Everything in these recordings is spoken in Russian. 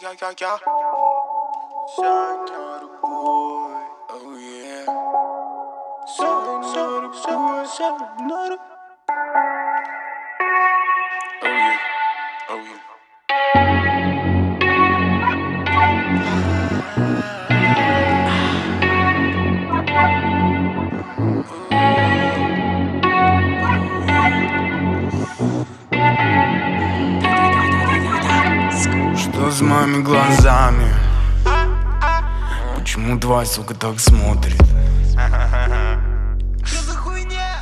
yeah. Shine out a boy, oh yeah. Shine out a boy, shine out a. Oh yeah, oh yeah. Что с моими глазами? Почему твоя сука так смотрит? Что за хуйня?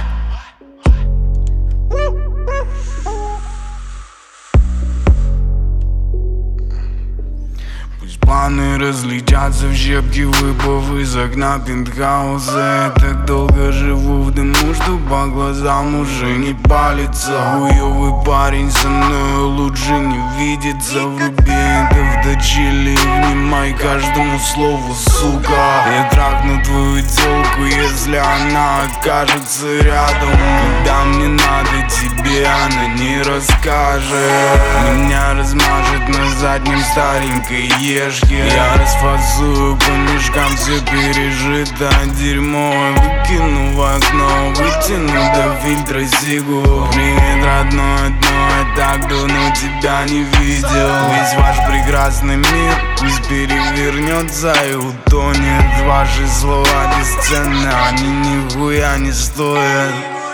Пусть планы разлетятся в щепки, выпав из окна пентхауса. Я так долго живу в дыму, что по глазам уже не палится. Хуёвый парень со мной лучше не видится. Вруби это в дочили, внимай каждому слову, сука. Я трахну твою тёлку, если она окажется рядом. Когда мне надо тебе, она не расскажет. Меня размажет на заднем старенькой ешке. Я расфасую по мешкам все пережито дерьмо. Выкину в окно, вытяну до фильтра сигу. Привет, родной, я так давно тебя не видел. Весь ваш прекрасный мир пусть перевернется и утонет. Ваши слова бесценны, они нихуя не стоят.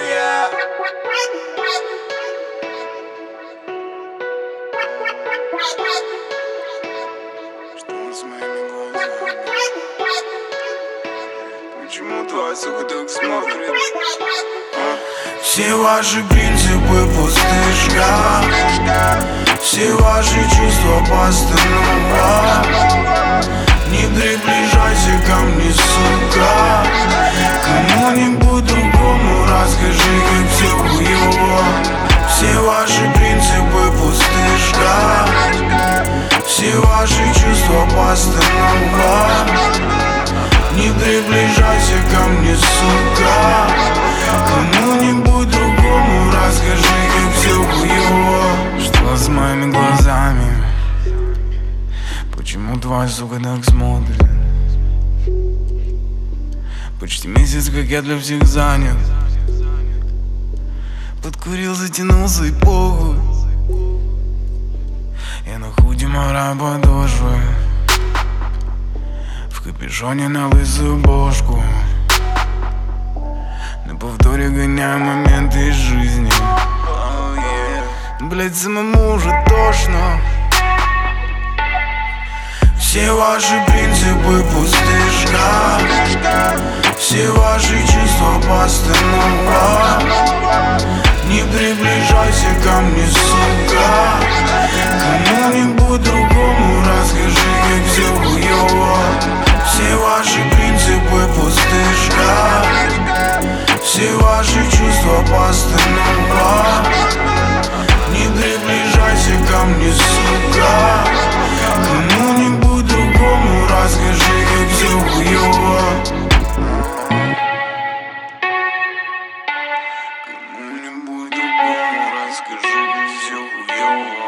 Что с моими глазами? Почему твоя сука так смотрит? Все ваши принципы пустышка, все ваши чувства постанова. Не приближайся ко мне, сука. Кому-нибудь другому расскажи, как все хуёво. Все ваши принципы пустышка, все ваши чувства постанова. Не приближайся ко мне, сука. Кому-нибудь другому расскажи, как все хуёво. Что с моими глазами? Почему твоя сука так смотрит? Почти месяц, как я для всех занят. Подкурил, затянулся и похуй. Я на худи мораю подошвы, в капюшоне на лысую бошку. На повторе гоняю моменты из жизни. Блять, самому уже тошно. Все ваши принципы пустышка, все ваши чувства постанова. Не приближайся ко мне, сука. Кому-нибудь другому расскажи, как все хуёво. Все ваши принципы пустышка, все ваши чувства постанова. Не приближайся ко мне, сука. Кому-нибудь другому расскажи, как все хуёво. Кому-нибудь другому расскажи, как все хуёво.